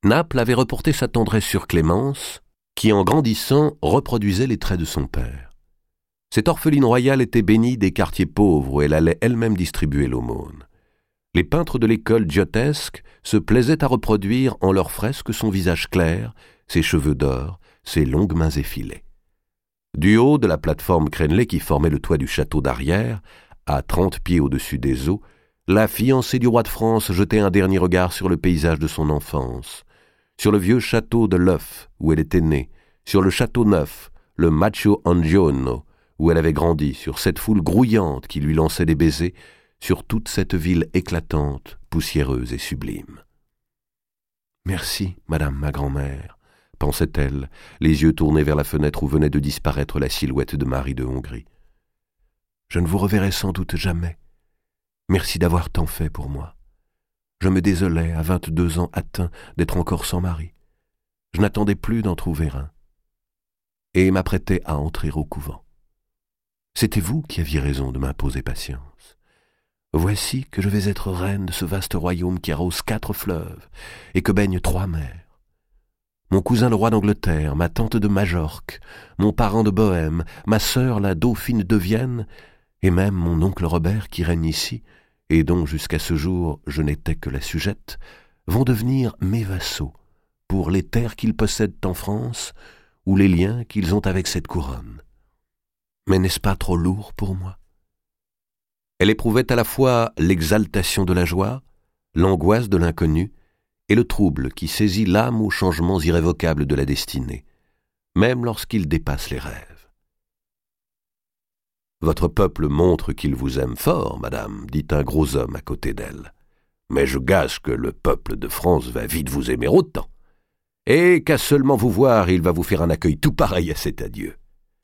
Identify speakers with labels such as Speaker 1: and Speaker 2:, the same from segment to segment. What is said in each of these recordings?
Speaker 1: Naples avait reporté sa tendresse sur Clémence, qui en grandissant reproduisait les traits de son père. Cette orpheline royale était bénie des quartiers pauvres où elle allait elle-même distribuer l'aumône. Les peintres de l'école giotesque se plaisaient à reproduire en leurs fresques son visage clair, ses cheveux d'or, ses longues mains effilées. Du haut de la plateforme crénelée qui formait le toit du château d'Arrières, à 30 pieds au-dessus des eaux, la fiancée du roi de France jetait un dernier regard sur le paysage de son enfance, sur le vieux château de l'Œuf où elle était née, sur le château neuf, le Macho Angione, où elle avait grandi, sur cette foule grouillante qui lui lançait des baisers, sur toute cette ville éclatante, poussiéreuse et sublime. « Merci, madame ma grand-mère », pensait-elle, les yeux tournés vers la fenêtre où venait de disparaître la silhouette de Marie de Hongrie. « Je ne vous reverrai sans doute jamais. Merci d'avoir tant fait pour moi. Je me désolais, à 22 ans atteint, d'être encore sans mari. Je n'attendais plus d'en trouver un. Et m'apprêtais à entrer au couvent. C'était vous qui aviez raison de m'imposer patience. Voici que je vais être reine de ce vaste royaume qui arrose 4 fleuves et que baignent 3 mers. Mon cousin le roi d'Angleterre, ma tante de Majorque, mon parent de Bohême, ma sœur la dauphine de Vienne, et même mon oncle Robert qui règne ici, et dont jusqu'à ce jour je n'étais que la sujette, vont devenir mes vassaux pour les terres qu'ils possèdent en France ou les liens qu'ils ont avec cette couronne. Mais n'est-ce pas trop lourd pour moi ? Elle éprouvait à la fois l'exaltation de la joie, l'angoisse de l'inconnu et le trouble qui saisit l'âme aux changements irrévocables de la destinée, même lorsqu'il dépasse les rêves. « Votre peuple montre qu'il vous aime fort, madame, dit un gros homme à côté d'elle. Mais je gage que le peuple de France va vite vous aimer autant. Et qu'à seulement vous voir, il va vous faire un accueil tout pareil à cet adieu. »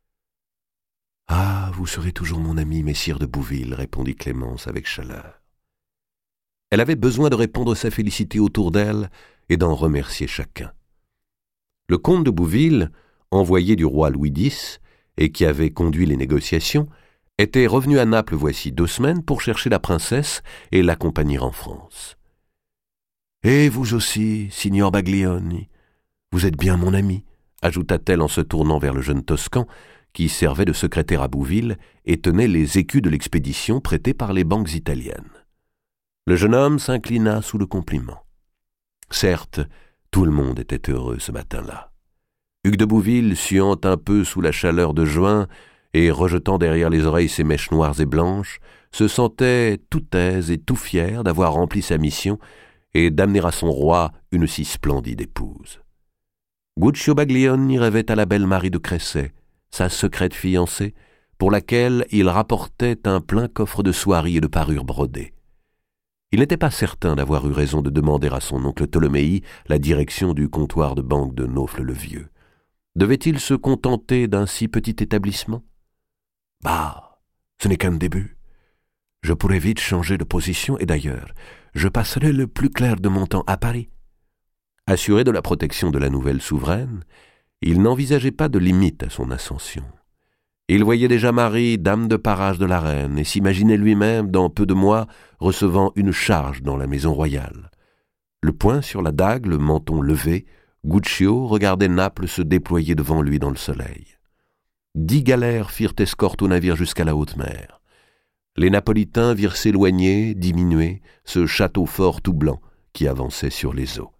Speaker 1: « Ah, vous serez toujours mon ami, messire de Bouville, répondit Clémence avec chaleur. Elle avait besoin de répandre sa félicité autour d'elle et d'en remercier chacun. Le comte de Bouville, envoyé du roi Louis X et qui avait conduit les négociations, était revenu à Naples voici 2 semaines pour chercher la princesse et l'accompagner en France. « Et vous aussi, signor Baglioni, vous êtes bien mon ami, ajouta-t-elle en se tournant vers le jeune Toscan, qui servait de secrétaire à Bouville et tenait les écus de l'expédition prêtés par les banques italiennes. Le jeune homme s'inclina sous le compliment. Certes, tout le monde était heureux ce matin-là. Hugues de Bouville, suant un peu sous la chaleur de juin et rejetant derrière les oreilles ses mèches noires et blanches, se sentait tout aise et tout fier d'avoir rempli sa mission et d'amener à son roi une si splendide épouse. Guccio Baglioni rêvait à la belle Marie de Cressay, sa secrète fiancée, pour laquelle il rapportait un plein coffre de soieries et de parures brodées. Il n'était pas certain d'avoir eu raison de demander à son oncle Ptolémée la direction du comptoir de banque de Naufle-le-Vieux. Devait-il se contenter d'un si petit établissement ? Bah, ce n'est qu'un début. Je pourrais vite changer de position et d'ailleurs, je passerai le plus clair de mon temps à Paris. Assuré de la protection de la nouvelle souveraine, il n'envisageait pas de limite à son ascension. Il voyait déjà Marie, dame de parage de la reine, et s'imaginait lui-même, dans peu de mois, recevant une charge dans la maison royale. Le poing sur la dague, le menton levé, Guccio regardait Naples se déployer devant lui dans le soleil. 10 galères firent escorte au navire jusqu'à la haute mer. Les Napolitains virent s'éloigner, diminuer, ce château fort tout blanc qui avançait sur les eaux.